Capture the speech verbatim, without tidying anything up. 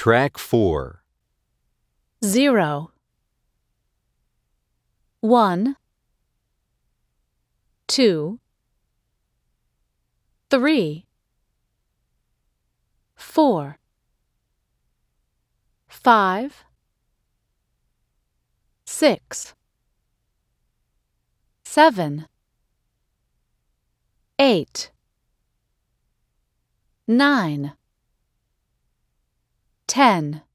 Track four. Zero. One. Two. Three. Four. Five. Six. Seven. Eight. Nine. Ten.